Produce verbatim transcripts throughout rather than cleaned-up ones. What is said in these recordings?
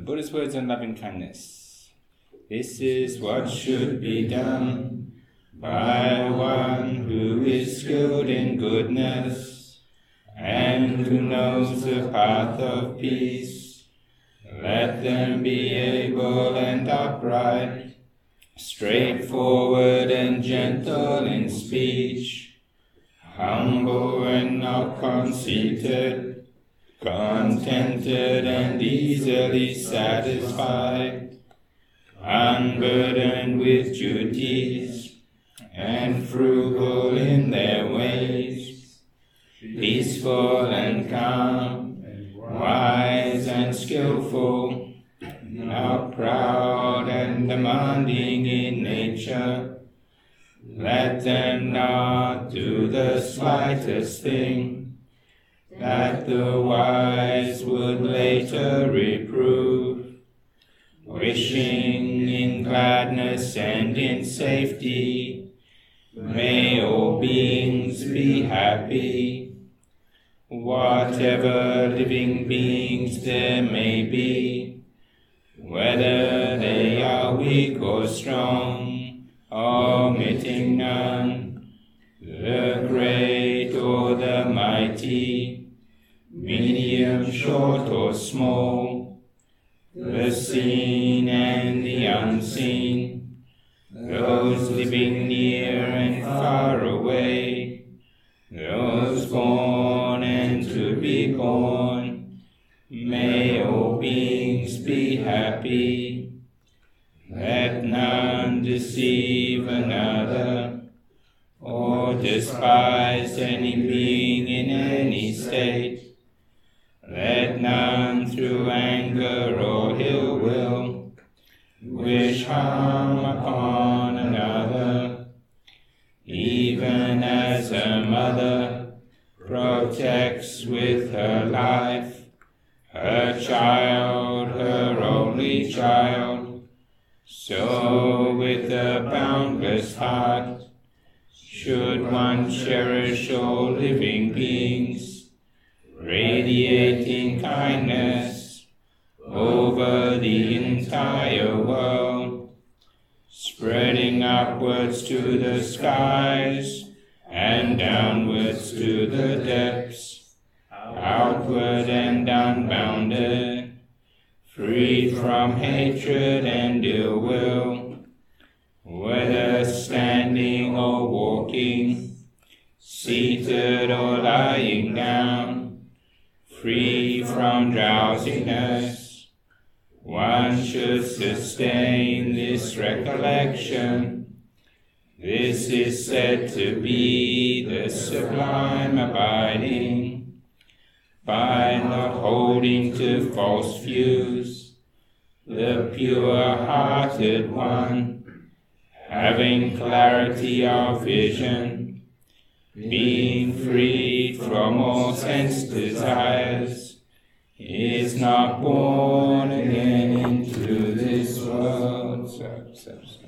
Buddha's words on loving kindness. This is what should be done by one who is skilled in goodness and who knows the path of peace. Let them be able and upright, straightforward and gentle in speech, humble and not conceited, contented and easily satisfied, unburdened with duties, and frugal in their ways, peaceful and calm, wise and skillful, not proud and demanding in nature. Let them not do the slightest thing that the wise would later reprove, wishing in gladness and in safety, may all beings be happy. Whatever living beings there may be, whether they are weak or strong, omitting none, the great or the mighty, medium, short or small, the seen and the unseen, those living near and far away, those born and to be born, may all beings be happy. Let none deceive another, or despise any being in any state. Let none through anger or ill will wish harm upon another, even as a mother protects with her life her child, her only child, so with a boundless heart should one cherish all living beings, radiating kindness over the entire world, spreading upwards to the skies and downwards to the depths, outward and unbounded, free from hatred and ill will, whether standing or walking, seated or lying down, free from drowsiness. One should sustain this recollection. This is said to be the sublime abiding, by not holding to false views, the pure-hearted one, having clarity of vision, being freed from all sense desires, is not born again into this world. So, so, so.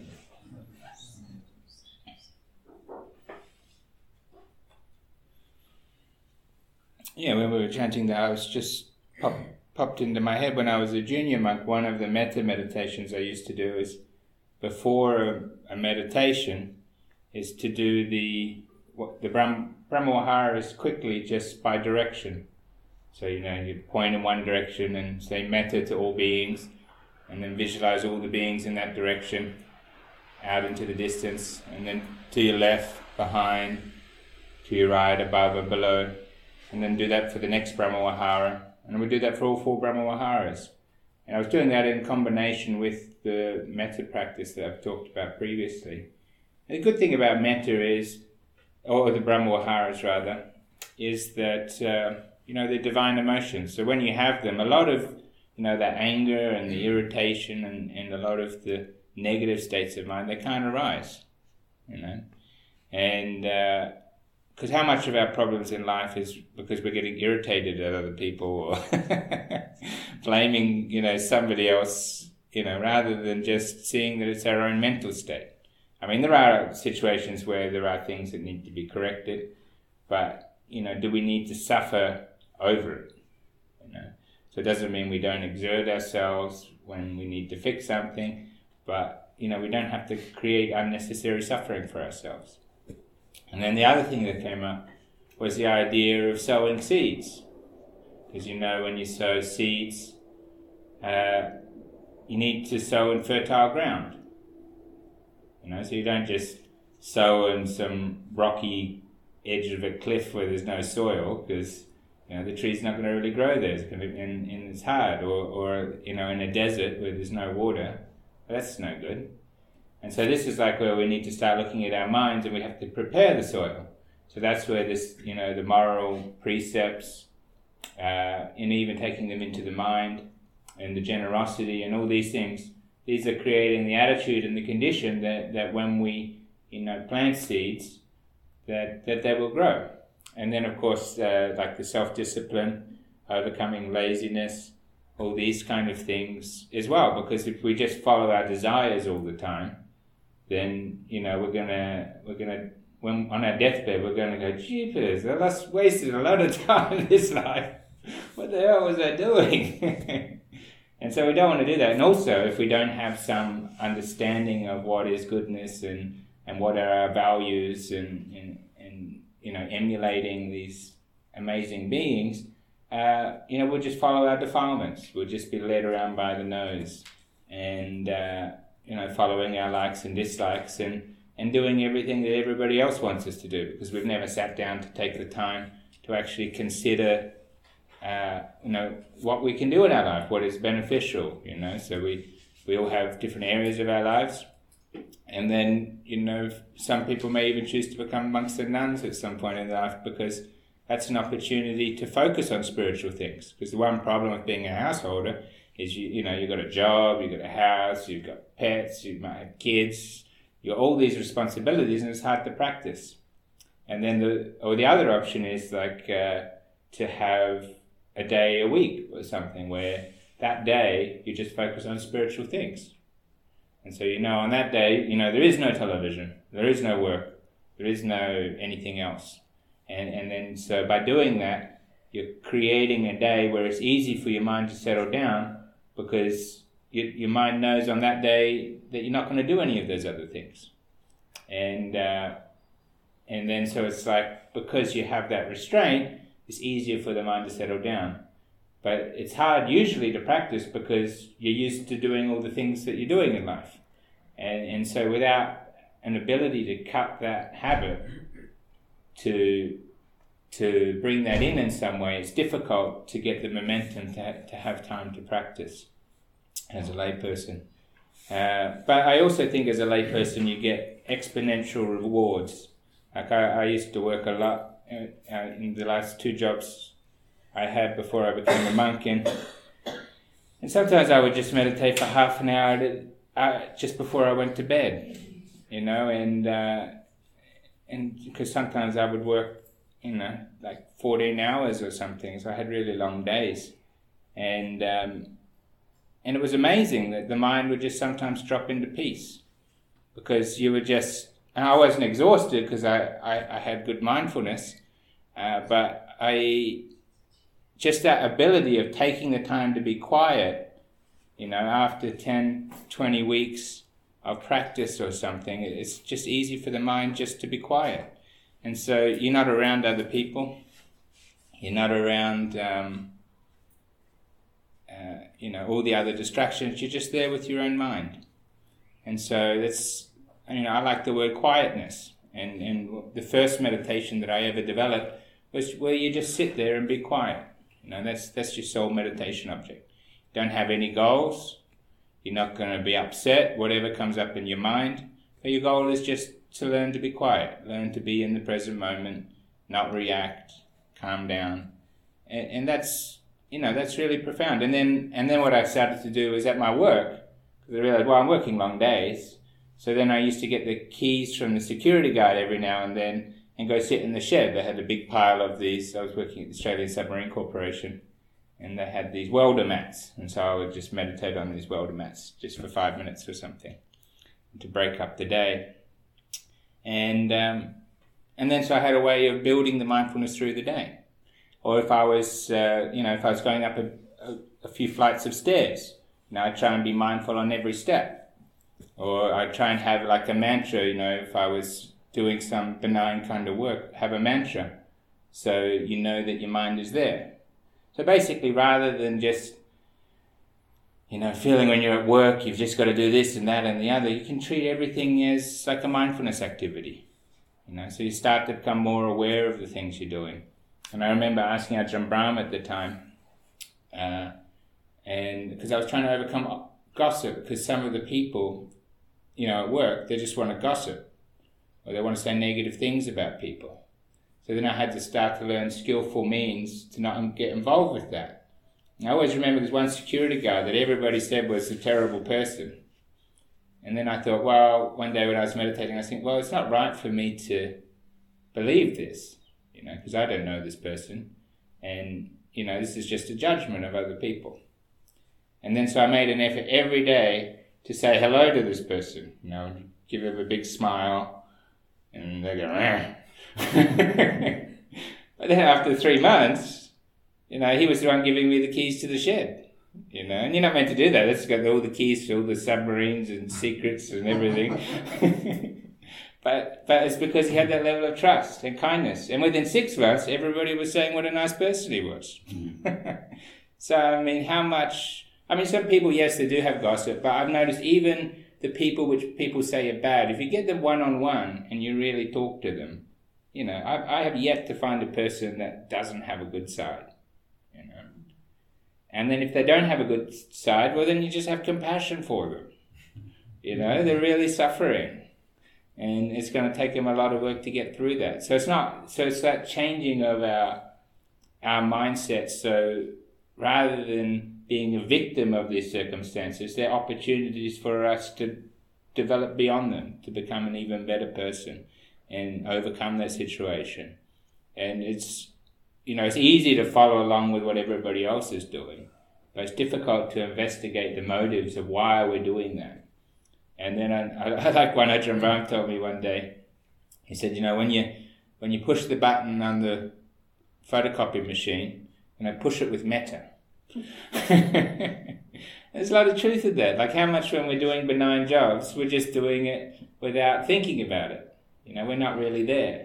Yeah, when we were chanting that, I was just pop, popped into my head when I was a junior monk. One of the metta meditations I used to do is before a, a meditation is to do the what the Brahm, Brahmaviharas quickly, just by direction. So, you know, you point in one direction and say metta to all beings, and then visualize all the beings in that direction out into the distance, and then to your left, behind, to your right, above or below, and then do that for the next Brahmavihara, and we do that for all four Brahmaviharas. And I was doing that in combination with the metta practice that I've talked about previously. And the good thing about metta is, or the Brahmaviharas rather, is that uh, you know, they're divine emotions. So when you have them, a lot of, you know, that anger and the irritation and, and a lot of the negative states of mind, they can't arise, you know. And because uh, how much of our problems in life is because we're getting irritated at other people or blaming, you know, somebody else, you know, rather than just seeing that it's our own mental state. I mean, there are situations where there are things that need to be corrected, but, you know, do we need to suffer over it? You know, So it doesn't mean we don't exert ourselves when we need to fix something, but, you know, we don't have to create unnecessary suffering for ourselves. And then the other thing that came up was the idea of sowing seeds. Because, you know, when you sow seeds, uh, you need to sow in fertile ground. You know, so you don't just sow in some rocky edge of a cliff where there's no soil, because, you know, the tree's not going to really grow there. It's going to be in, in it's hard, or, or, you know, in a desert where there's no water. That's no good. And so this is like where we need to start looking at our minds, and we have to prepare the soil. So that's where this, you know, the moral precepts, uh, and even taking them into the mind, and the generosity and all these things, these are creating the attitude and the condition that, that when we, you know, plant seeds, that, that they will grow. And then, of course, uh, like the self-discipline, overcoming laziness, all these kind of things as well. Because if we just follow our desires all the time, then, you know, we're gonna we're gonna when on our deathbed we're gonna go, jeepers, I just wasted a lot of time in this life. What the hell was I doing? And so we don't want to do that. And also, if we don't have some understanding of what is goodness and, and what are our values, and, and and you know, emulating these amazing beings, uh, you know, we'll just follow our defilements. We'll just be led around by the nose, and uh, you know, following our likes and dislikes, and, and doing everything that everybody else wants us to do, because we've never sat down to take the time to actually consider, uh, you know, what we can do in our life, what is beneficial, you know. So we, we all have different areas of our lives. And then, you know, some people may even choose to become monks and nuns at some point in their life, because that's an opportunity to focus on spiritual things. Because the one problem with being a householder is, you you know, you've got a job, you've got a house, you've got pets, you might have kids, you've got all these responsibilities, and it's hard to practice. And then the, or the other option is like uh, to have a day a week or something where that day you just focus on spiritual things. And so, you know, on that day, you know, there is no television, there is no work, there is no anything else. And and then, so by doing that, you're creating a day where it's easy for your mind to settle down, because you, your mind knows on that day that you're not going to do any of those other things. And uh, and then, so it's like, because you have that restraint, it's easier for the mind to settle down. But it's hard usually to practice, because you're used to doing all the things that you're doing in life. And and so without an ability to cut that habit, to to bring that in in some way, it's difficult to get the momentum to, ha- to have time to practice as a layperson. Uh, but I also think as a layperson you get exponential rewards. Like I, I used to work a lot uh, uh, in the last two jobs I had before I became a monk, and and sometimes I would just meditate for half an hour to, uh, just before I went to bed, you know, and uh, and because sometimes I would work, you know, like fourteen hours or something, so I had really long days, and um, and it was amazing that the mind would just sometimes drop into peace, because you were just, and I wasn't exhausted because I, I, I had good mindfulness, uh, but I, just that ability of taking the time to be quiet, you know, after ten, twenty weeks of practice or something, it's just easy for the mind just to be quiet. And so you're not around other people, you're not around, um, uh, you know, all the other distractions, you're just there with your own mind. And so that's, you know, I like the word quietness. And, and the first meditation that I ever developed was where you just sit there and be quiet. You know, that's that's your sole meditation object. Don't have any goals. You're not going to be upset, whatever comes up in your mind. But your goal is just to learn to be quiet, learn to be in the present moment, not react, calm down. And, and that's, you know, that's really profound. And then and then what I started to do is at my work, because I realized, well, I'm working long days. So then I used to get the keys from the security guard every now and then and go sit in the shed. They had a big pile of these. I was working at the Australian Submarine Corporation, and they had these welder mats. And so I would just meditate on these welder mats just for five minutes or something to break up the day. And um, and then so I had a way of building the mindfulness through the day. Or if I was, uh, you know, if I was going up a, a a few flights of stairs. You know, I try and be mindful on every step. Or I try and have like a mantra, you know, if I was doing some benign kind of work, have a mantra. So you know that your mind is there. So basically, rather than just, you know, feeling when you're at work, you've just got to do this and that and the other, you can treat everything as like a mindfulness activity. You know, so you start to become more aware of the things you're doing. And I remember asking Ajahn Brahm at the time, uh, and because I was trying to overcome gossip, because some of the people, you know, at work, they just want to gossip, or they want to say negative things about people. So then I had to start to learn skillful means to not get involved with that. And I always remember there's one security guard that everybody said was a terrible person. And then I thought, well, one day when I was meditating, I was thinking, well, it's not right for me to believe this, you know, because I don't know this person. And, you know, this is just a judgment of other people. And then so I made an effort every day to say hello to this person, you know, give them a big smile, and they go, eh. But then after three months, you know, he was the one giving me the keys to the shed. You know, and you're not meant to do that. That's got all the keys to all the submarines and secrets and everything. but but it's because he had that level of trust and kindness. And within six months, everybody was saying what a nice person he was. So, I mean, how much... I mean, some people, yes, they do have gossip, but I've noticed even the people which people say are bad, if you get them one-on-one and you really talk to them, you know, I, I have yet to find a person that doesn't have a good side, you know. And then if they don't have a good side, well, then you just have compassion for them. You know, they're really suffering. And it's going to take them a lot of work to get through that. So it's not, so it's that changing of our, our mindset. So rather than being a victim of these circumstances, they're opportunities for us to develop beyond them, to become an even better person and overcome that situation. And it's, you know, it's easy to follow along with what everybody else is doing, but it's difficult to investigate the motives of why we're doing that. And then I, I like one Ajahn Brahm told me one day, he said, you know, when you when you push the button on the photocopy machine, and I push it with metta. There's a lot of truth in that. Like how much when we're doing benign jobs, we're just doing it without thinking about it. You know, we're not really there.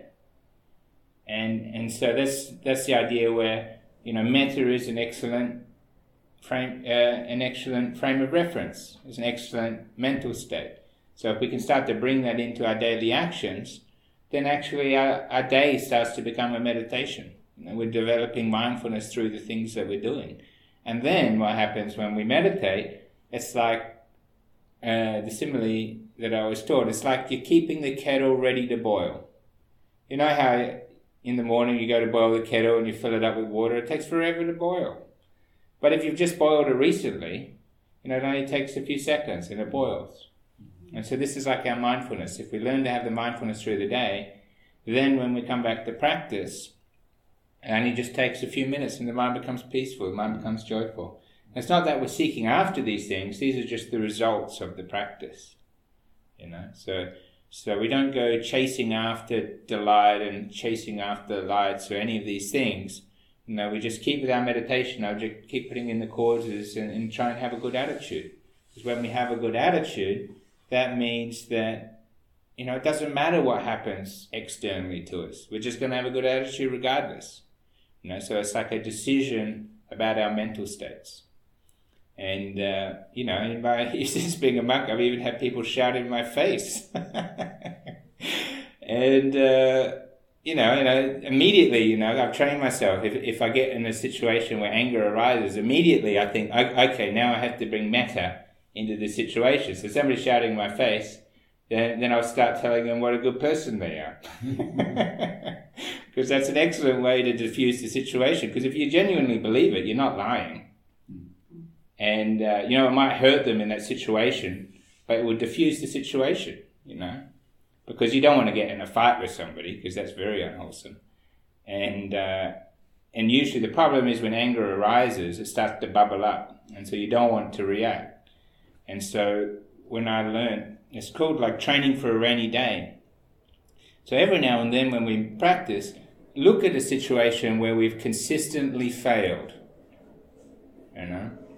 And and so that's that's the idea where, you know, metta is an excellent frame, uh, an excellent frame of reference. It's an excellent mental state. So if we can start to bring that into our daily actions, then actually our, our day starts to become a meditation. You know, we're developing mindfulness through the things that we're doing. And then what happens when we meditate, it's like uh, the simile that I was taught, it's like you're keeping the kettle ready to boil. You know how in the morning you go to boil the kettle and you fill it up with water, it takes forever to boil. But if you've just boiled it recently, you know, it only takes a few seconds and it boils. And so this is like our mindfulness. If we learn to have the mindfulness through the day, then when we come back to practice, it only just takes a few minutes and the mind becomes peaceful, the mind becomes joyful. And it's not that we're seeking after these things, these are just the results of the practice. You know, so so we don't go chasing after delight and chasing after lights or any of these things. You know, we just keep with our meditation object, keep putting in the causes and, and try and have a good attitude. Because when we have a good attitude, that means that, you know, it doesn't matter what happens externally to us. We're just going to have a good attitude regardless. You know, so it's like a decision about our mental states. And, uh, you know, in my since being a monk, I've even had people shout in my face. and, uh, you know, you know, immediately, you know, I've trained myself. If if I get in a situation where anger arises, immediately I think, okay, now I have to bring metta into the situation. So somebody's shouting in my face, then, then I'll start telling them what a good person they are. Because that's an excellent way to diffuse the situation. Because if you genuinely believe it, you're not lying. And, uh, you know, it might hurt them in that situation, but it will diffuse the situation, you know. Because you don't want to get in a fight with somebody, because that's very unwholesome. And uh, and usually the problem is when anger arises, it starts to bubble up. And so you don't want to react. And so when I learned, it's called like training for a rainy day. So every now and then when we practice, look at a situation where we've consistently failed, you know.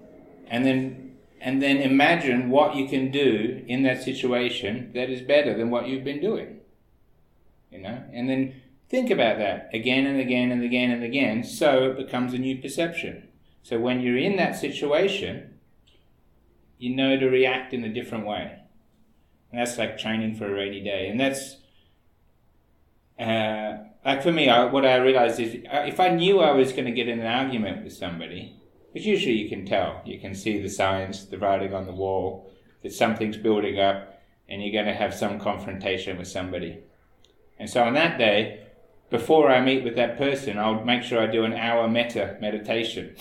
and then and then imagine what you can do in that situation that is better than what you've been doing. You know, and then think about that again and again and again and again, so it becomes a new perception. So when you're in that situation, you know to react in a different way. And that's like training for a rainy day. And that's, uh, like for me, I, what I realized is if I knew I was going to get in an argument with somebody, which usually you can tell, you can see the signs, the writing on the wall, that something's building up and you're going to have some confrontation with somebody. And so on that day, before I meet with that person, I'll make sure I do an hour metta meditation.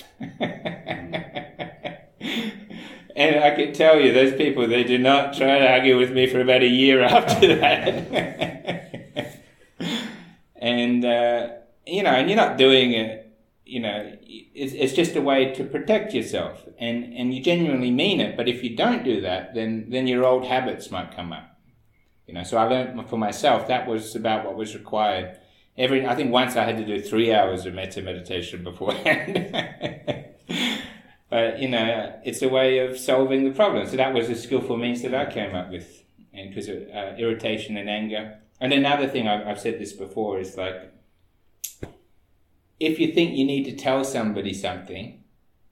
And I can tell you, those people, they do not try to argue with me for about a year after that. And, uh, you know, and you're not doing it, you know, it's, it's just a way to protect yourself. And, and you genuinely mean it. But if you don't do that, then, then your old habits might come up. You know, so I learned for myself that was about what was required. Every, I think once I had to do three hours of metta meditation beforehand. But, you know, it's a way of solving the problem. So that was a skillful means that I came up with. And because of uh, irritation and anger. And another thing, I've, I've said this before, is like, if you think you need to tell somebody something,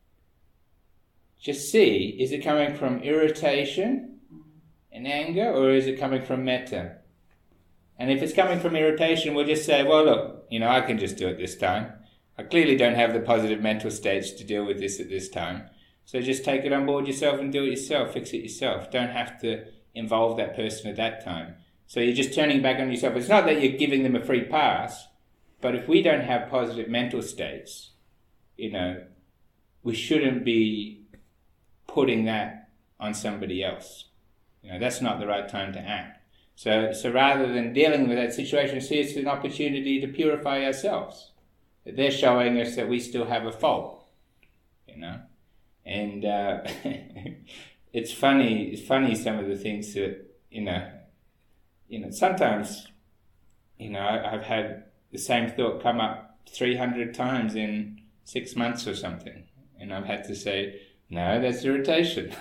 just see, is it coming from irritation and anger, or is it coming from metta? And if it's coming from irritation, we'll just say, well, look, you know, I can just do it this time. I clearly don't have the positive mental states to deal with this at this time. So just take it on board yourself and do it yourself, fix it yourself. Don't have to involve that person at that time. So you're just turning back on yourself. It's not that you're giving them a free pass, but if we don't have positive mental states, you know, we shouldn't be putting that on somebody else. You know, that's not the right time to act. So, so rather than dealing with that situation, see it's an opportunity to purify ourselves. That they're showing us that we still have a fault, you know. And uh, it's funny. It's funny some of the things that you know. You know, sometimes, you know, I, I've had the same thought come up three hundred times in six months or something, and I've had to say, no, that's irritation.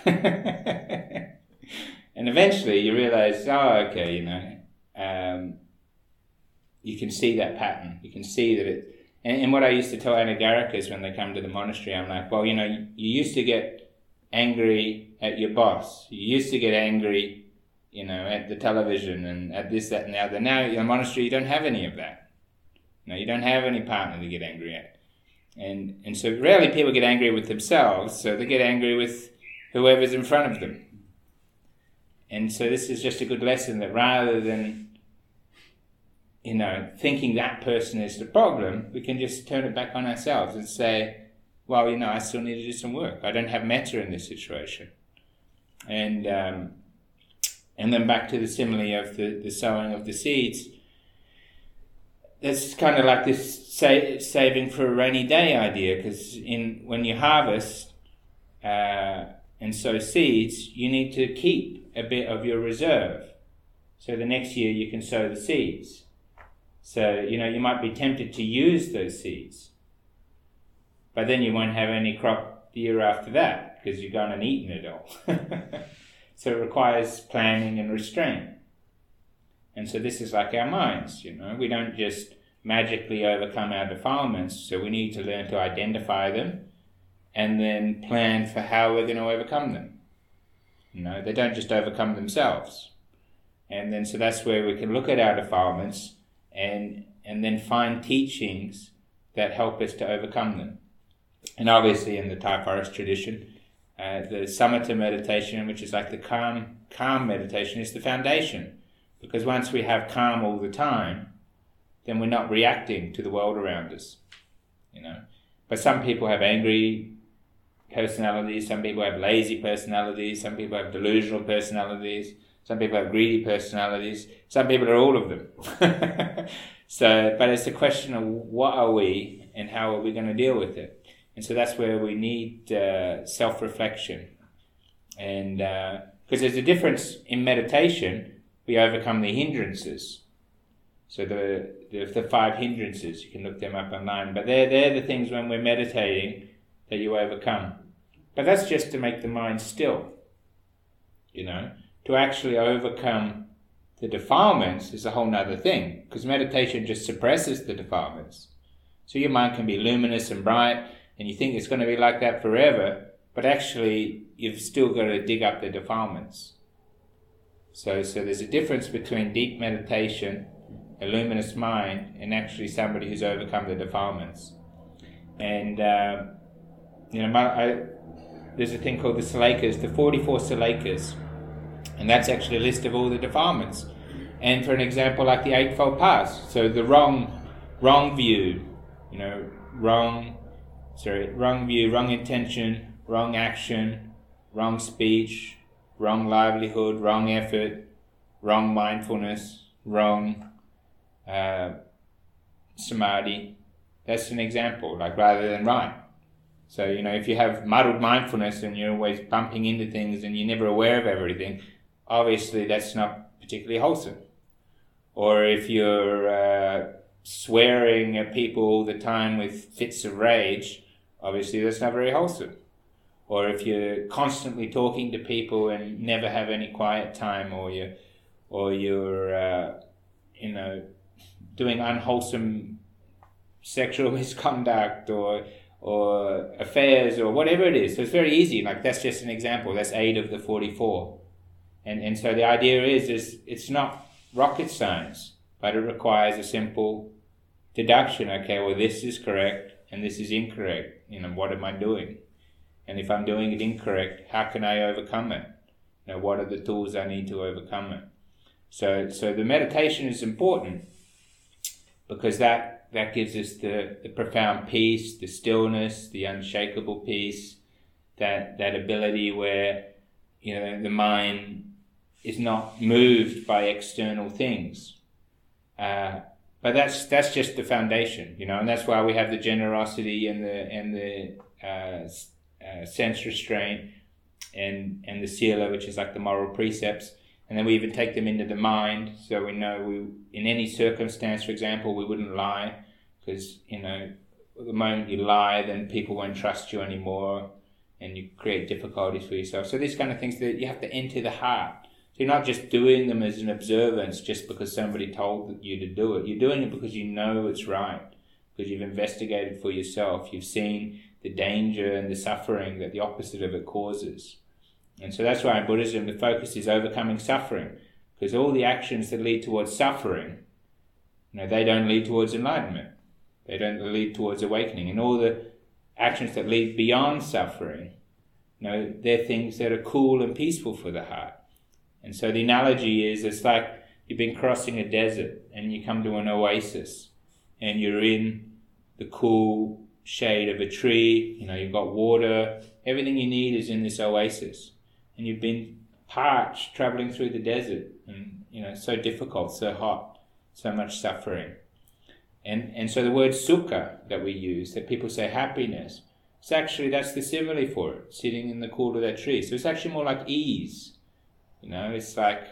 And eventually you realize, oh, okay, you know, um, you can see that pattern. You can see that it. And, and what I used to tell Anagarikas when they come to the monastery, I'm like, well, you know, you, you used to get angry at your boss. You used to get angry, you know, at the television and at this, that, and the other. Now in the monastery, you don't have any of that. You know, you don't have any partner to get angry at. And and so rarely people get angry with themselves, so they get angry with whoever's in front of them. And so this is just a good lesson that rather than, you know, thinking that person is the problem, we can just turn it back on ourselves and say, well, you know, I still need to do some work. I don't have metta in this situation. And um, and then back to the simile of the, the sowing of the seeds. That's kind of like this sa- saving for a rainy day idea, because in when you harvest uh, and sow seeds, you need to keep a bit of your reserve. So the next year you can sow the seeds. So, you know, you might be tempted to use those seeds, but then you won't have any crop the year after that because you've gone and eaten it all. So it requires planning and restraint. And so this is like our minds, you know. We don't just magically overcome our defilements, so we need to learn to identify them and then plan for how we're going to overcome them. You know, they don't just overcome themselves. And then so that's where we can look at our defilements and and then find teachings that help us to overcome them. And obviously in the Thai forest tradition, uh, the samatha meditation, which is like the calm, calm meditation, is the foundation. Because once we have calm all the time, then we're not reacting to the world around us, you know. But some people have angry personalities, some people have lazy personalities, some people have delusional personalities, some people have greedy personalities, some people are all of them. So, but it's a question of what are we and how are we going to deal with it? And so that's where we need uh, self-reflection. And because uh, there's a difference in meditation, we overcome the hindrances. So the, the the five hindrances, you can look them up online, but they're, they're the things when we're meditating that you overcome. But that's just to make the mind still. You know, to actually overcome the defilements is a whole nother thing, because meditation just suppresses the defilements. So your mind can be luminous and bright, and you think it's going to be like that forever, but actually you've still got to dig up the defilements. So, so there's a difference between deep meditation, a luminous mind, and actually somebody who's overcome the defilements. And uh, you know, my, I, there's a thing called the Salekas, the forty-four Salekas, and that's actually a list of all the defilements. And for an example, like the Eightfold Path, so the wrong, wrong view, you know, wrong, sorry, wrong view, wrong intention, wrong action, wrong speech, wrong livelihood, wrong effort, wrong mindfulness, wrong uh, samadhi. That's an example, like rather than right. So, you know, if you have muddled mindfulness and you're always bumping into things and you're never aware of everything, obviously that's not particularly wholesome. Or if you're uh, swearing at people all the time with fits of rage, obviously that's not very wholesome. Or if you're constantly talking to people and never have any quiet time, or you, or you're, uh, you know, doing unwholesome sexual misconduct or or affairs or whatever it is. So it's very easy. Like that's just an example. That's eight of the forty-four. And and so the idea is is it's not rocket science, but it requires a simple deduction. Okay, well this is correct and this is incorrect. You know, what am I doing? And if I'm doing it incorrect, how can I overcome it? You know, what are the tools I need to overcome it? So so the meditation is important because that that gives us the, the profound peace, the stillness, the unshakable peace, that that ability where, you know, the mind is not moved by external things. Uh, but that's that's just the foundation, you know, and that's why we have the generosity and the and the uh, uh, sense restraint and and the sila, which is like the moral precepts. And then we even take them into the mind, so we know we, in any circumstance, for example, we wouldn't lie, because, you know, the moment you lie, then people won't trust you anymore, and you create difficulties for yourself. So these kind of things that you have to enter the heart. So you're not just doing them as an observance just because somebody told you to do it. You're doing it because you know it's right, because you've investigated for yourself. You've seen the danger and the suffering that the opposite of it causes. And so that's why in Buddhism the focus is overcoming suffering, because all the actions that lead towards suffering, you know, they don't lead towards enlightenment. They don't lead towards awakening. And all the actions that lead beyond suffering, you know, they're things that are cool and peaceful for the heart. And so the analogy is, it's like you've been crossing a desert and you come to an oasis and you're in the cool shade of a tree, you know, you've got water, everything you need is in this oasis. And you've been parched traveling through the desert, and, you know, so difficult, so hot, so much suffering. And and so the word sukha that we use, that people say happiness, it's actually, that's the simile for it, sitting in the cool of that tree. So it's actually more like ease. You know, it's like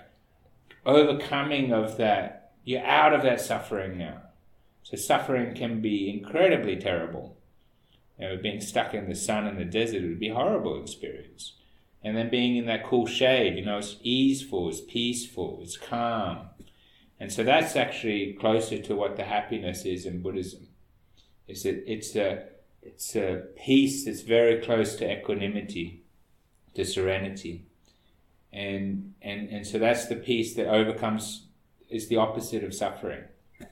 overcoming of that. You're out of that suffering now. So suffering can be incredibly terrible. You know, being stuck in the sun in the desert would be a horrible experience. And then being in that cool shade, you know, it's easeful, it's peaceful, it's calm. And so that's actually closer to what the happiness is in Buddhism. It's a, it's a, it's a peace that's very close to equanimity, to serenity. And, and, and so that's the peace that overcomes, is the opposite of suffering.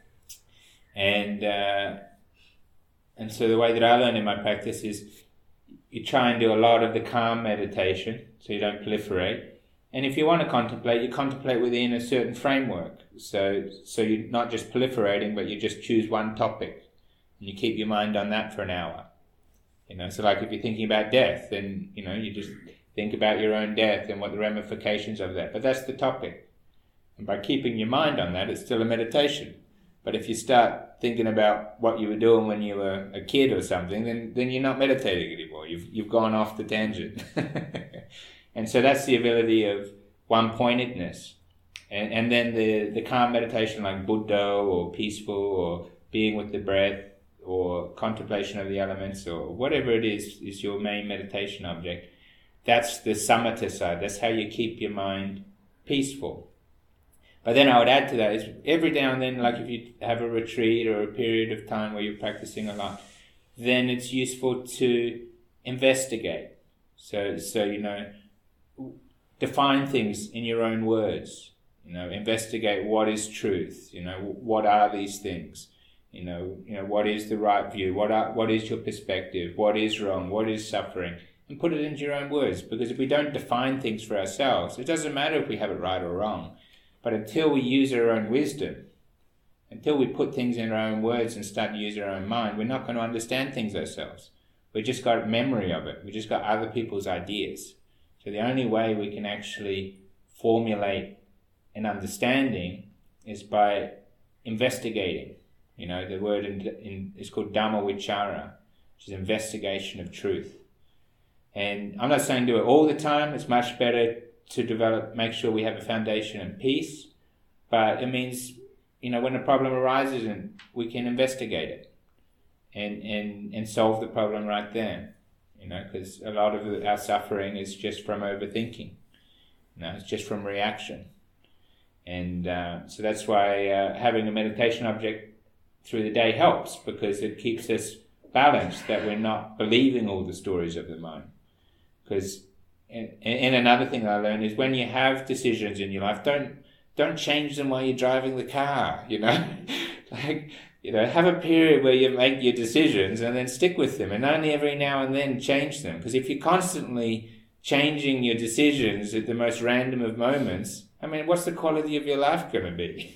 And, uh, and so the way that I learn in my practice is you try and do a lot of the calm meditation, so you don't proliferate. And if you want to contemplate, you contemplate within a certain framework. So so you're not just proliferating, but you just choose one topic and you keep your mind on that for an hour. You know, so like if you're thinking about death, then, you know, you just think about your own death and what the ramifications of that. But that's the topic. And by keeping your mind on that, it's still a meditation. But if you start thinking about what you were doing when you were a kid or something, then, then you're not meditating anymore. You've you've gone off the tangent. And so that's the ability of one-pointedness. And and then the, the calm meditation like Buddha or peaceful or being with the breath or contemplation of the elements, or whatever it is, is your main meditation object, that's the samatha side. That's how you keep your mind peaceful. But then I would add to that is every now and then, like if you have a retreat or a period of time where you're practicing a lot, then it's useful to investigate. So, so you know, define things in your own words. You know, investigate what is truth. You know, what are these things? You know, you know, what is the right view? What are, what is your perspective? What is wrong? What is suffering? And put it into your own words. Because if we don't define things for ourselves, it doesn't matter if we have it right or wrong. But until we use our own wisdom, until we put things in our own words and start to use our own mind, we're not going to understand things ourselves. We've just got memory of it. We've just got other people's ideas. So the only way we can actually formulate an understanding is by investigating. You know, the word in, in, is called Dhamma Vichara, which is investigation of truth. And I'm not saying do it all the time. It's much better to develop, make sure we have a foundation in peace. But it means, you know, when a problem arises, and we can investigate it and, and, and solve the problem right there. You know, because a lot of our suffering is just from overthinking. You know, it's just from reaction. And uh, so that's why uh, having a meditation object through the day helps, because it keeps us balanced, that we're not believing all the stories of the mind. Because, and, and another thing I learned is when you have decisions in your life, don't don't change them while you're driving the car, you know. Like, you know, have a period where you make your decisions and then stick with them, and only every now and then change them. Because if you're constantly changing your decisions at the most random of moments, I mean, what's the quality of your life going to be?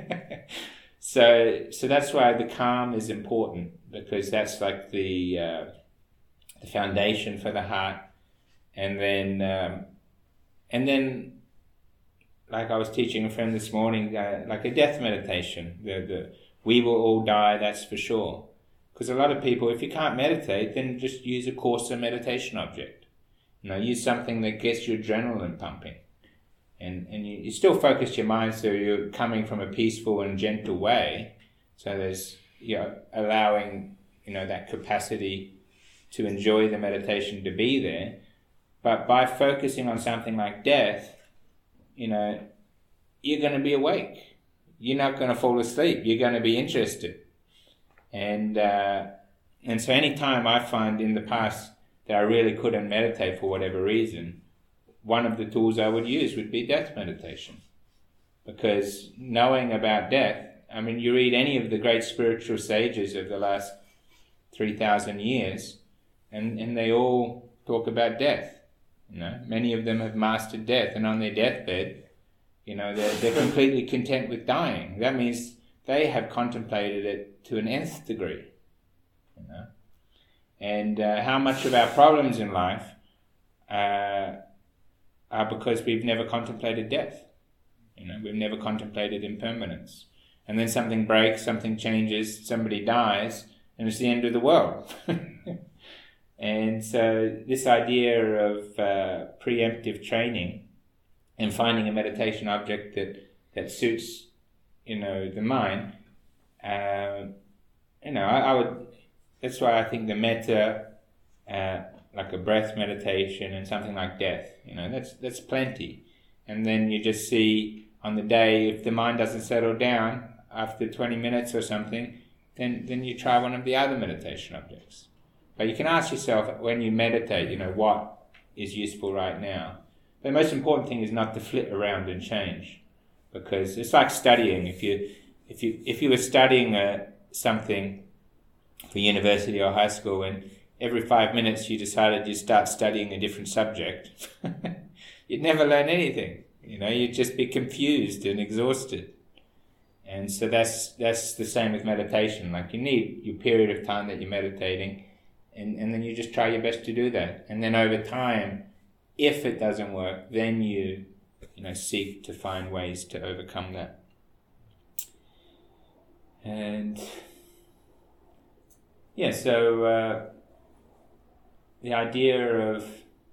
so, so that's why the calm is important, because that's like the uh, the foundation for the heart. And then, um, and then, like I was teaching a friend this morning, uh, like a death meditation. The the we will all die, that's for sure. Because a lot of people, if you can't meditate, then just use a coarser meditation object. You know, use something that gets your adrenaline pumping. And and you, you still focus your mind so you're coming from a peaceful and gentle way. So there's, you know, allowing, you know, that capacity to enjoy the meditation to be there. But by focusing on something like death, you know, you're going to be awake. You're not going to fall asleep. You're going to be interested. And uh, and so any time I find in the past that I really couldn't meditate for whatever reason, one of the tools I would use would be death meditation. Because knowing about death, I mean, you read any of the great spiritual sages of the last three thousand years, and, and they all talk about death. You know, many of them have mastered death, and on their deathbed, you know, they're, they're completely content with dying. That means they have contemplated it to an nth degree. You know, and uh, how much of our problems in life uh, are because we've never contemplated death. You know, we've never contemplated impermanence. And then something breaks, something changes, somebody dies, and it's the end of the world. And so this idea of uh, preemptive training and finding a meditation object that, that suits, you know, the mind, uh, you know, I, I would, that's why I think the metta, uh, like a breath meditation and something like death, you know, that's that's plenty. And then you just see on the day, if the mind doesn't settle down after twenty minutes or something, then, then you try one of the other meditation objects. But you can ask yourself when you meditate, you know, what is useful right now. The most important thing is not to flit around and change, because it's like studying. If you if you if you were studying uh, something for university or high school, and every five minutes you decided you'd start studying a different subject, you'd never learn anything. You know, you'd just be confused and exhausted. And so that's that's the same with meditation. Like, you need your period of time that you're meditating. And, and then you just try your best to do that. And then over time, if it doesn't work, then you, you know, seek to find ways to overcome that. And yeah, so uh, the idea of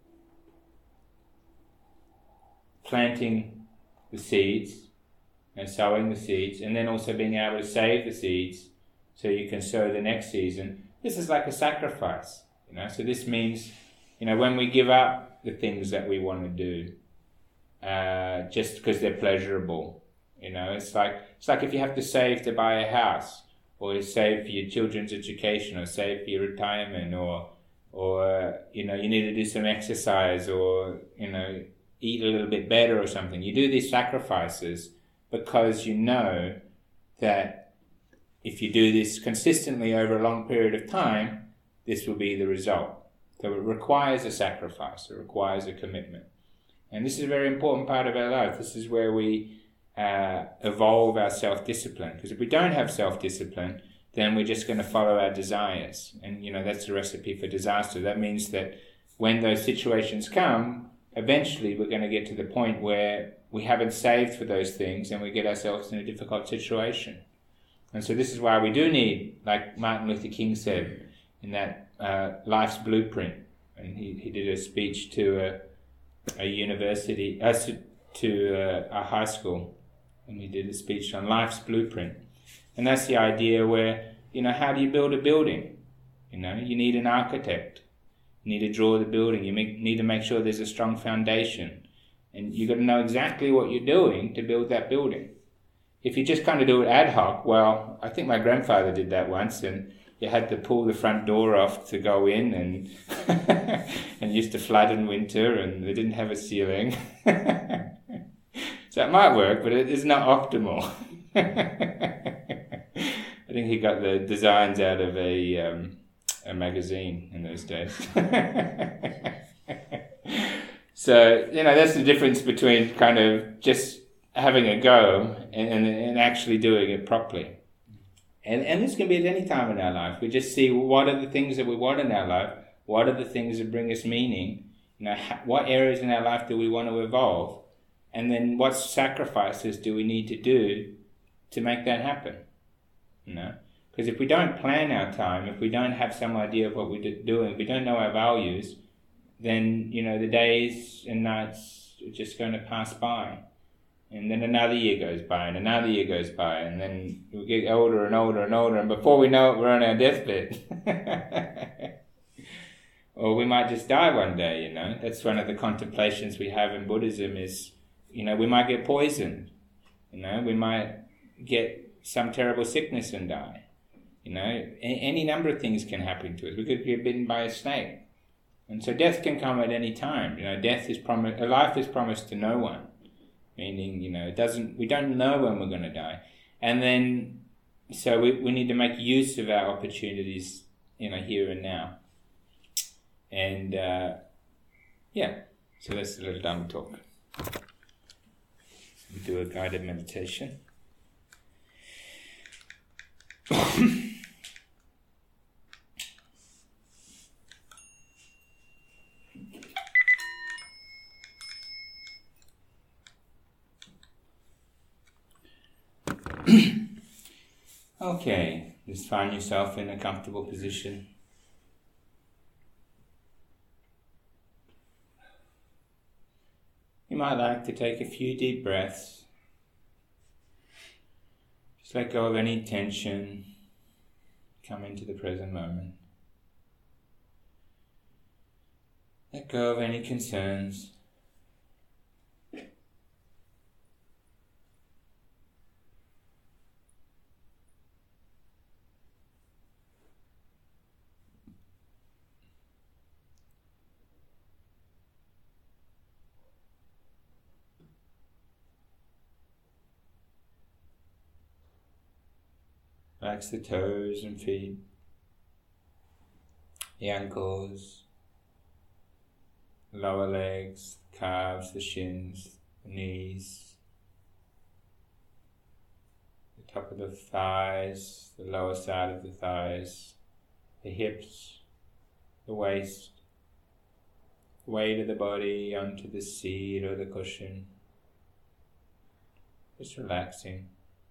planting the seeds and sowing the seeds, and then also being able to save the seeds so you can sow the next season. This is like a sacrifice, you know. So this means, you know, when we give up the things that we want to do, uh, just because they're pleasurable, you know, it's like it's like if you have to save to buy a house, or save for your children's education, or save for your retirement, or or you know, you need to do some exercise, or you know, eat a little bit better or something. You do these sacrifices because you know that if you do this consistently over a long period of time, this will be the result. So it requires a sacrifice, it requires a commitment. And this is a very important part of our life. This is where we uh, evolve our self-discipline. Because if we don't have self-discipline, then we're just going to follow our desires. And, you know, that's the recipe for disaster. That means that when those situations come, eventually we're going to get to the point where we haven't saved for those things and we get ourselves in a difficult situation. And so this is why we do need, like Martin Luther King said in that uh, Life's Blueprint, and he, he did a speech to a, a university, uh, to a, a high school, and he did a speech on Life's Blueprint. And that's the idea where, you know, how do you build a building? You know, you need an architect. You need to draw the building. You make, need to make sure there's a strong foundation. And you've got to know exactly what you're doing to build that building. If you just kind of do it ad hoc, well, I think my grandfather did that once, and you had to pull the front door off to go in, and and used to flood in winter, and they didn't have a ceiling. So it might work, but it is not optimal. I think he got the designs out of a um, a magazine in those days. So, you know, that's the difference between kind of just having a go and, and, and actually doing it properly. And and this can be at any time in our life. We just see what are the things that we want in our life, what are the things that bring us meaning, you know, what areas in our life do we want to evolve, and then what sacrifices do we need to do to make that happen, you know? Because if we don't plan our time, if we don't have some idea of what we're doing, if we don't know our values, then, you know, the days and nights are just going to pass by. And then another year goes by, and another year goes by, and then we get older and older and older, and before we know it, we're on our deathbed. Or we might just die one day, you know. That's one of the contemplations we have in Buddhism is, you know, we might get poisoned. You know, we might get some terrible sickness and die. You know, a- any number of things can happen to us. We could get bitten by a snake. And so death can come at any time. You know, death is promised, a life is promised to no one. Meaning, you know, it doesn't, we don't know when we're going to die. And then, so we, we need to make use of our opportunities, you know, here and now. And, uh, yeah, so that's a little Dhamma talk. We do a guided meditation. Okay, just find yourself in a comfortable position. You might like to take a few deep breaths. Just let go of any tension. Come into the present moment. Let go of any concerns. Relax the toes and feet, the ankles, the lower legs, the calves, the shins, the knees, the top of the thighs, the lower side of the thighs, the hips, the waist, the weight of the body onto the seat or the cushion. Just relaxing.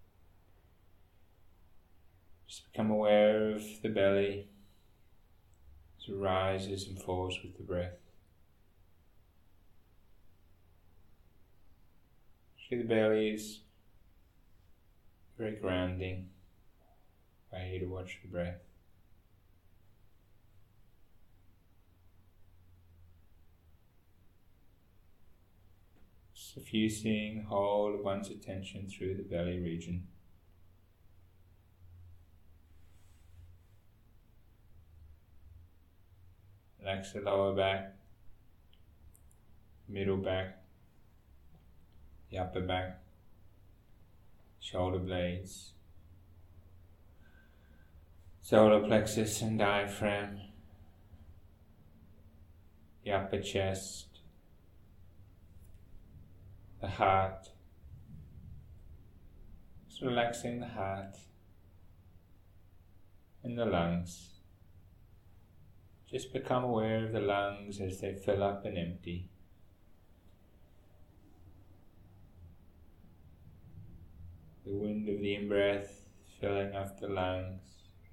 Just become aware of the belly as it rises and falls with the breath. See, the belly is very grounding. By you to watch the breath. Suffusing whole of one's attention through the belly region. Relax the lower back, middle back, the upper back, shoulder blades, solar plexus and diaphragm, the upper chest, the heart. Just relaxing the heart and the lungs. Just become aware of the lungs as they fill up and empty. The wind of the in-breath filling up the lungs.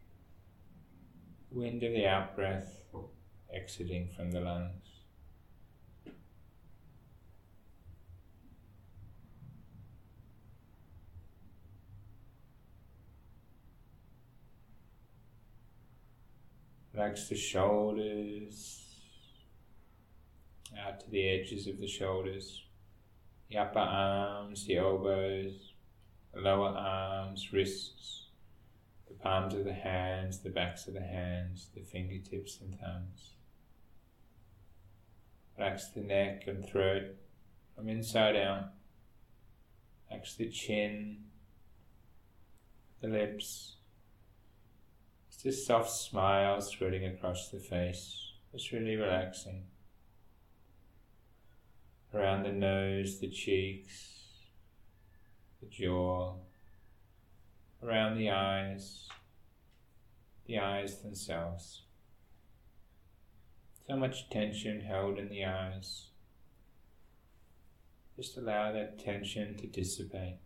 The wind of the out-breath exiting from the lungs. Relax the shoulders, out to the edges of the shoulders, the upper arms, the elbows, the lower arms, wrists, the palms of the hands, the backs of the hands, the fingertips and thumbs. Relax the neck and throat from inside out. Relax the chin, the lips. Just a soft smile spreading across the face, just really relaxing. Around the nose, the cheeks, the jaw, around the eyes, the eyes themselves. So much tension held in the eyes. Just allow that tension to dissipate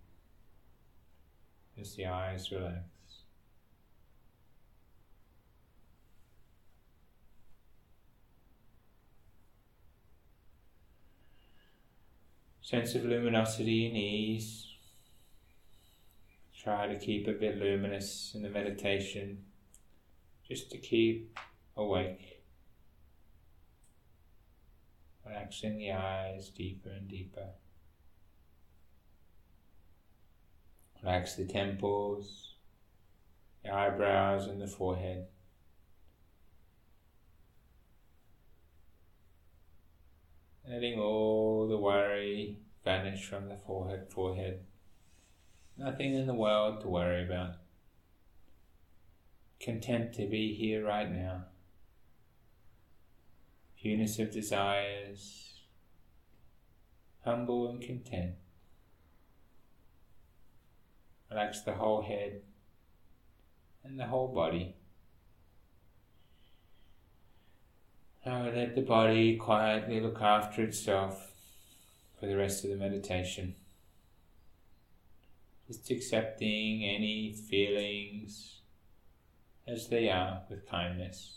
as the eyes relax. Sense of luminosity and ease. Try to keep a bit luminous in the meditation, just to keep awake. Relaxing the eyes deeper and deeper. Relax the temples, the eyebrows and the forehead. Letting all the worry vanish from the forehead, forehead. Nothing in the world to worry about. Content to be here right now. Fewness of desires. Humble and content. Relax the whole head and the whole body. Now let the body quietly look after itself for the rest of the meditation. Just accepting any feelings as they are with kindness.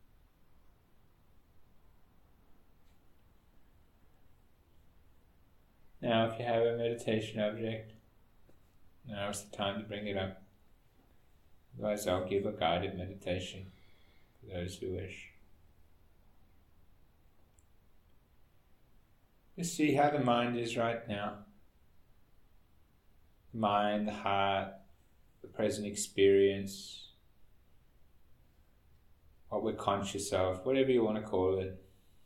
Now if you have a meditation object, now is the time to bring it up. Otherwise I'll give a guided meditation for those who wish. Just see how the mind is right now. The mind, the heart, the present experience, what we're conscious of, whatever you want to call it.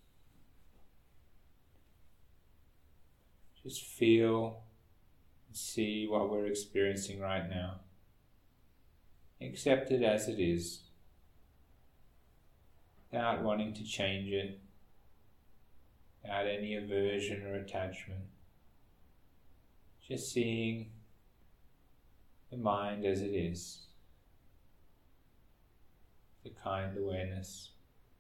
Just feel and see what we're experiencing right now. Accept it as it is, without wanting to change it. Without any aversion or attachment. Just seeing the mind as it is. The kind awareness.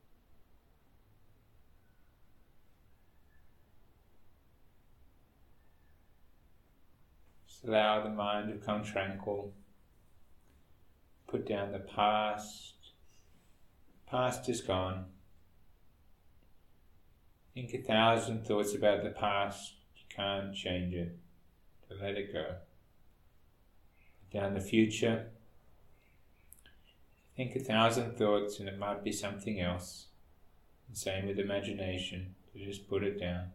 Just allow the mind to become tranquil. Put down the past. The past is gone. Think a thousand thoughts about the past. You can't change it. So let it go. Put down the future. Think a thousand thoughts and it might be something else. The same with imagination, to just put it down.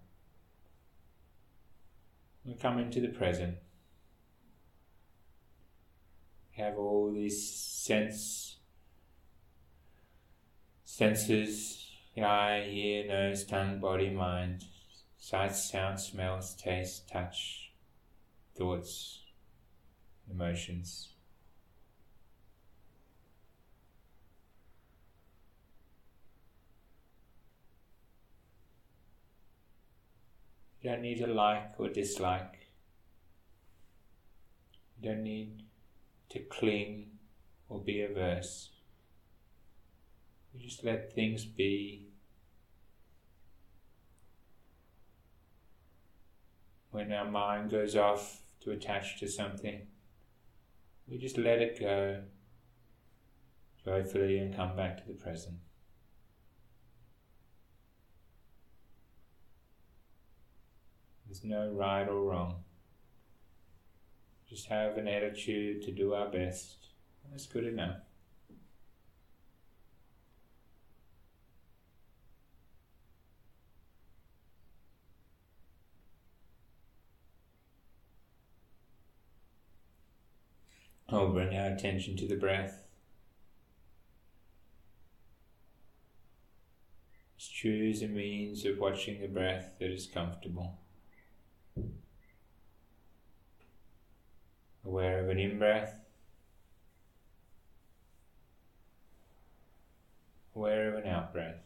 We come into the present. Have all these sense, senses, the eye, ear, nose, tongue, body, mind, sights, sounds, smells, taste, touch, thoughts, emotions. You don't need to like or dislike. You don't need to cling or be averse. You just let things be. When our mind goes off to attach to something, we just let it go joyfully and come back to the present. There's no right or wrong. Just have an attitude to do our best. That's good enough. I'll bring our attention to the breath. Just choose a means of watching the breath that is comfortable. Aware of an in-breath, aware of an out-breath.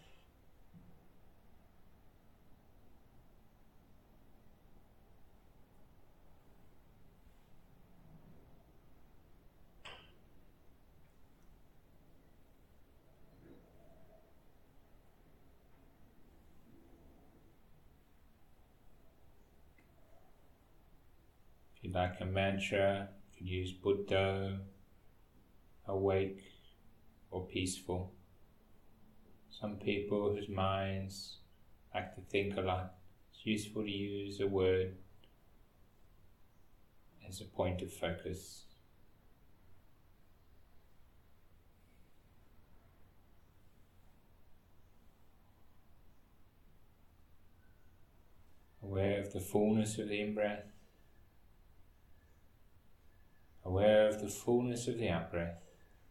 If you'd like a mantra, you could use Buddha, awake, or peaceful. Some people whose minds like to think a lot, it's useful to use a word as a point of focus. Aware of the fullness of the in-breath. Aware of the fullness of the out-breath.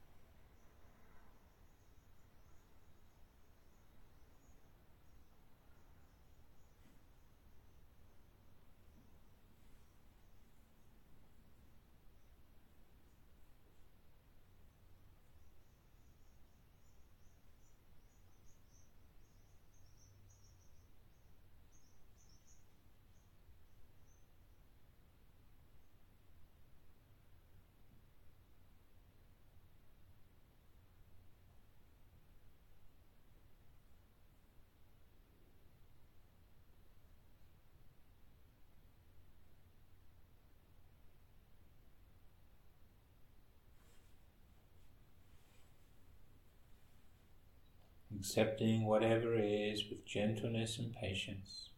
Accepting whatever is with gentleness and patience.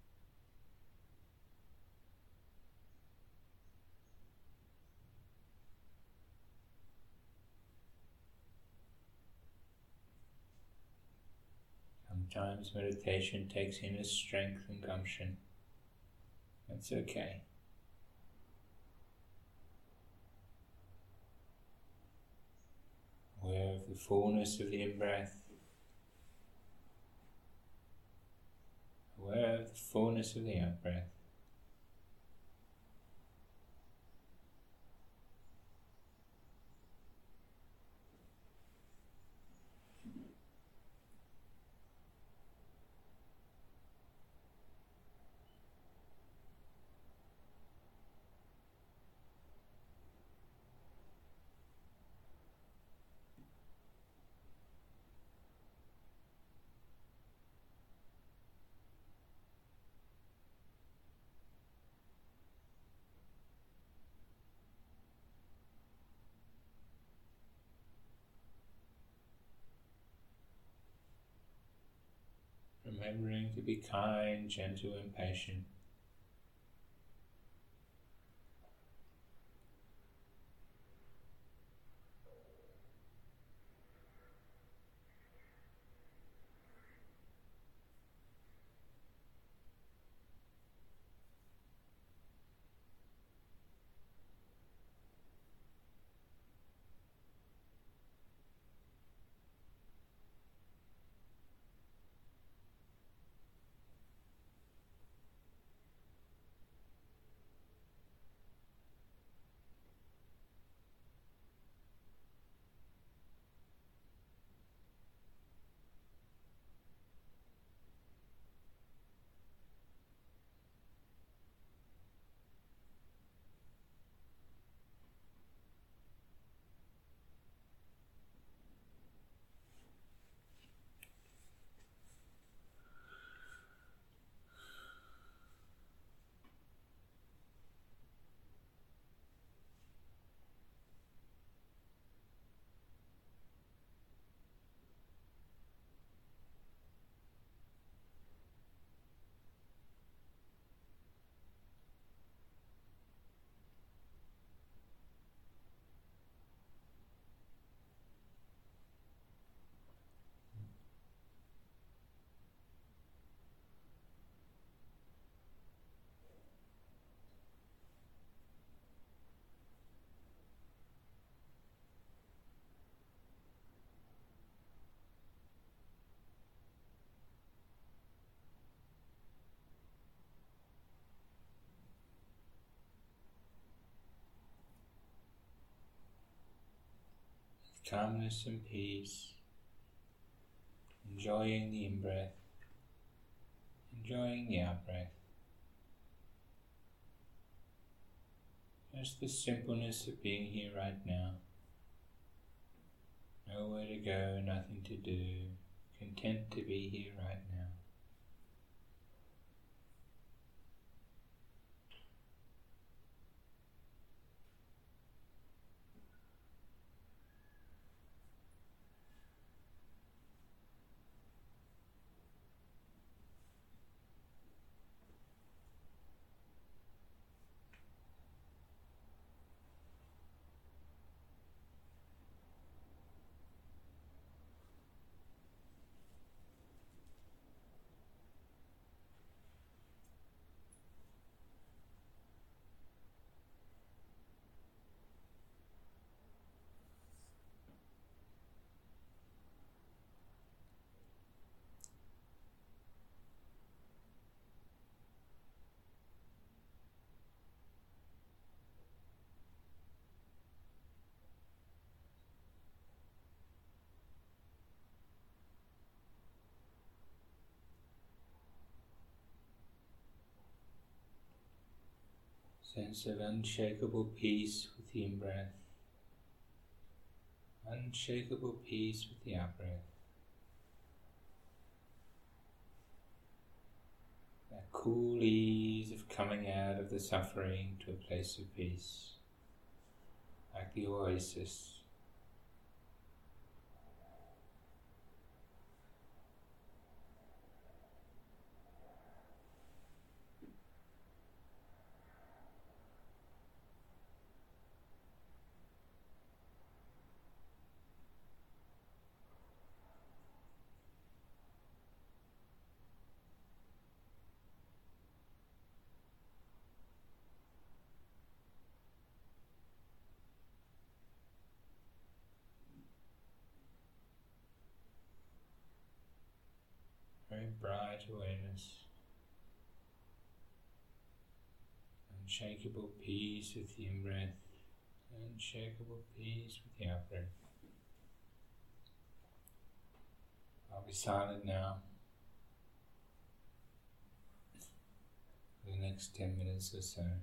Sometimes meditation takes inner strength and gumption. That's okay. Aware of the fullness of the in-breath. Aware of the fullness of the out-breath. Remembering to be kind, gentle, and patient. calmness and peace, enjoying the in-breath, enjoying the out-breath. Just the simpleness of being here right now. Nowhere to go, nothing to do, content to be here right now. Sense of unshakable peace with the in-breath, unshakable peace with the out-breath. That cool ease of coming out of the suffering to a place of peace, like the oasis. Very bright awareness, unshakable peace with the in-breath, unshakable peace with the out-breath. I'll be silent now for the next ten minutes or so.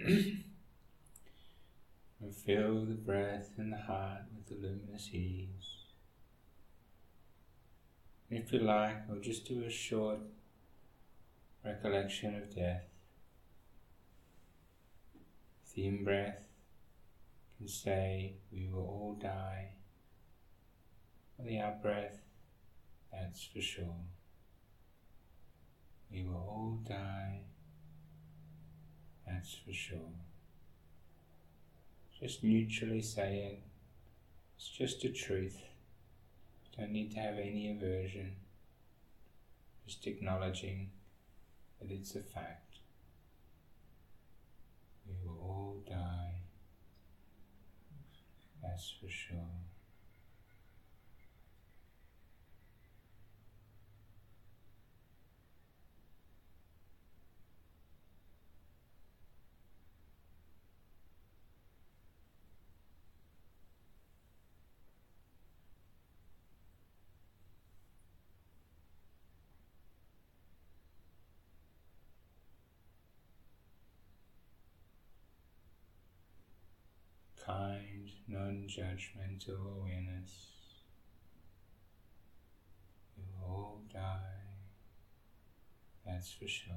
And fill the breath and the heart with the luminous ease. If you like, we'll just do a short recollection of death. The in-breath can say, we will all die. On the out-breath, that's for sure. We will all die, that's for sure. Just neutrally saying, it's just a truth. Don't need to have any aversion. Just acknowledging that it's a fact. We will all die, that's for sure. Kind, non-judgmental awareness. We will all die, that's for sure.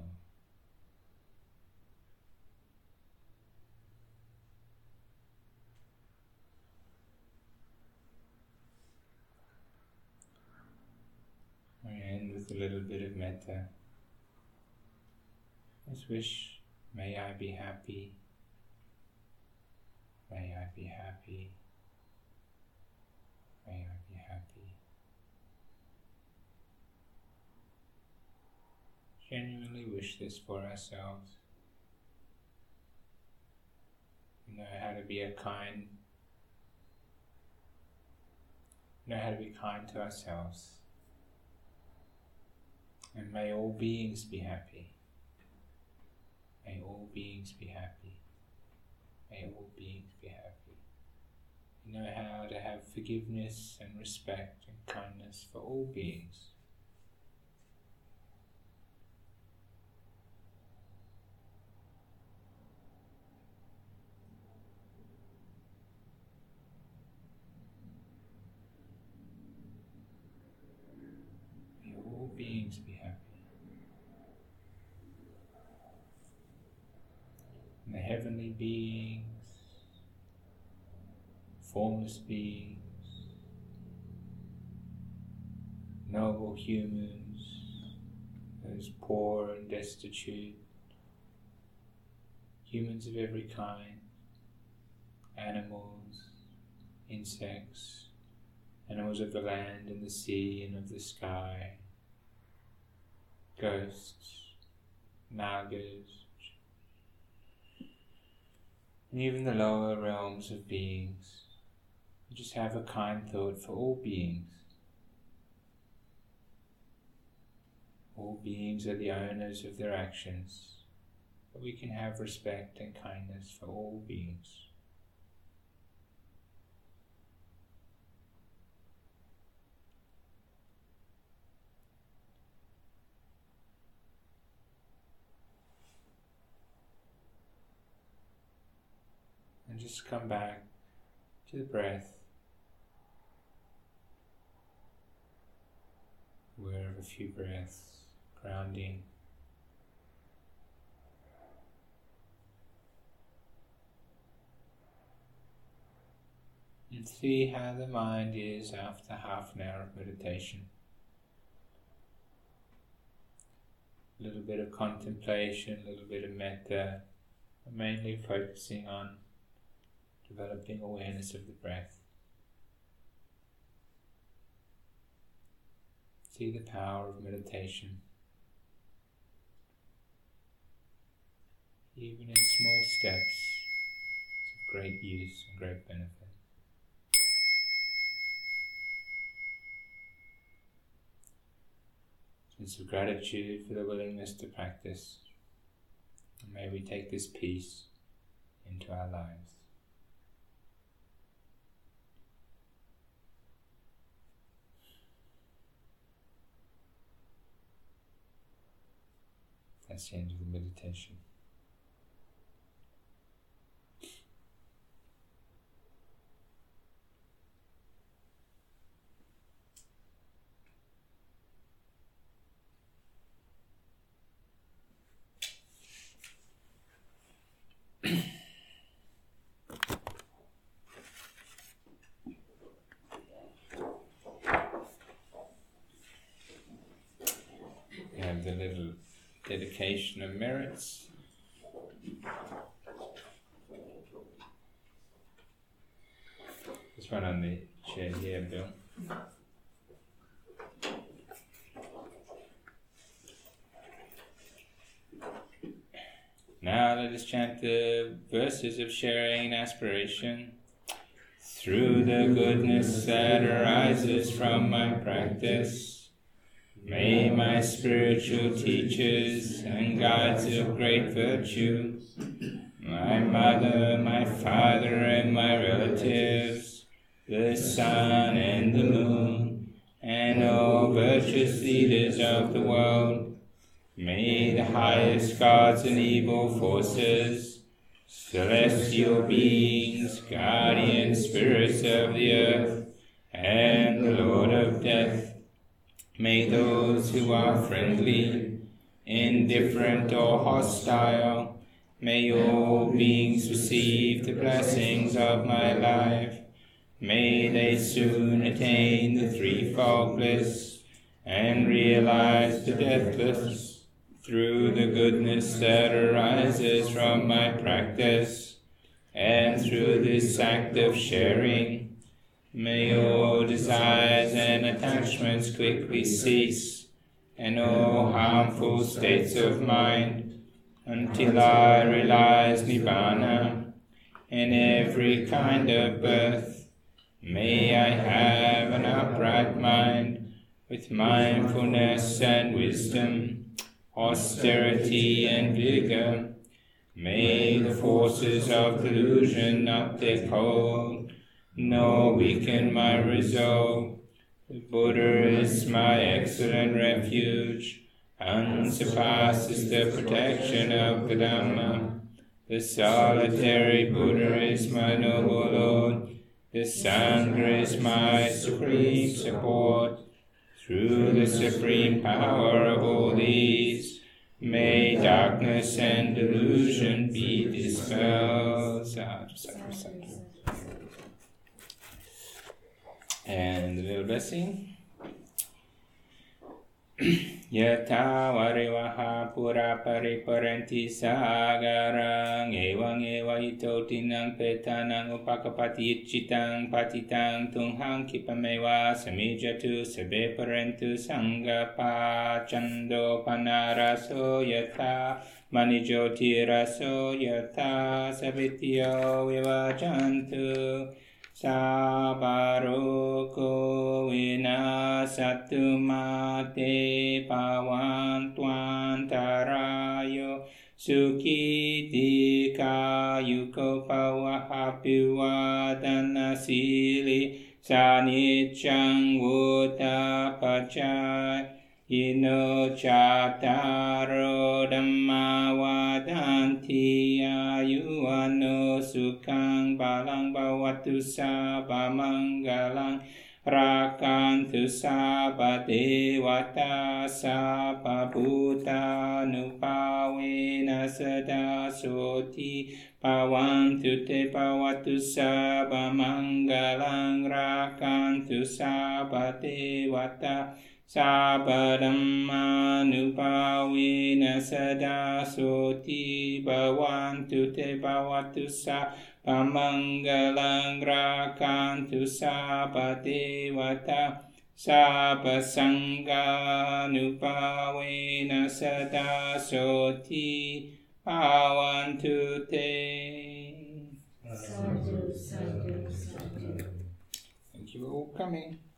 We end with a little bit of metta. Let's wish, may I be happy. May I be happy. May I be happy. Genuinely wish this for ourselves. We know how to be a kind, know how to be kind to ourselves. And may all beings be happy. May all beings be happy. May all beings be happy. We know how to have forgiveness and respect and kindness for all beings. May all beings be happy. And the heavenly beings, formless beings, noble humans, those poor and destitute, humans of every kind, animals, insects, animals of the land and the sea and of the sky, ghosts, nagas, and even the lower realms of beings. Just have a kind thought for all beings. All beings are the owners of their actions, but we can have respect and kindness for all beings. And just come back to the breath. Aware of a few breaths, grounding. And see how the mind is after half an hour of meditation. A little bit of contemplation, a little bit of metta, mainly focusing on developing awareness of the breath. See the power of meditation, even in small steps, it's of great use and great benefit. Sense of gratitude for the willingness to practice, and may we take this peace into our lives. That's the end of the meditation. little dedication of merits. This one on the chair here, Bill. Now let us chant the verses of sharing and aspiration. Through the goodness that arises from my practice, may my spiritual teachers and guides of great virtue, my mother, my father, and my relatives, the sun and the moon, and all virtuous leaders of the world, may the highest gods and evil forces, celestial beings, guardian spirits of the earth, and the Lord of death, may those who are friendly, indifferent, or hostile, may all beings receive the blessings of my life. May they soon attain the threefold bliss and realize the deathless. Through the goodness that arises from my practice, and through this act of sharing, may all desires and attachments quickly cease, and all harmful states of mind, until I realize Nibbana in every kind of birth. May I have an upright mind, with mindfulness and wisdom, austerity and vigor. May the forces of delusion not take hold, nor weaken my resolve. The Buddha is my excellent refuge, unsurpassed is the protection of the Dhamma. The solitary Buddha is my noble Lord. The Sangha is my supreme support. Through the supreme power of all these, may darkness and delusion be dispelled. Sadhu, sadhu, sadhu. And a little blessing. Yatha varivaha pura pariparenti sagarang evang eva ito tinang petanang upakapati ichitang patitang tunghang kipameva samijatu sebe parentu sanggapa chando panaraso yatha manijoti raso yatha sabityo vivajantu Sabaroko vinasatu mate pawantwantarayo sukhitika yuko pawahapiwadana sili sanichang vutapacay ino chataro dhamma vadanti ayuano sukhang balang bhavatu sabba manggalang rakantu sabba devata sabba bhutanupavena sada soti pavantu te pavatu sabba manggalang rakantu sabba devata Sabba dhammanupavena sada soti bhavantu te bhavatu sabba manggalang rakantu sabba devata sabba sanghanupavena sada soti bhavantu te. Sadhu, sadhu, sadhu. Thank you all for coming.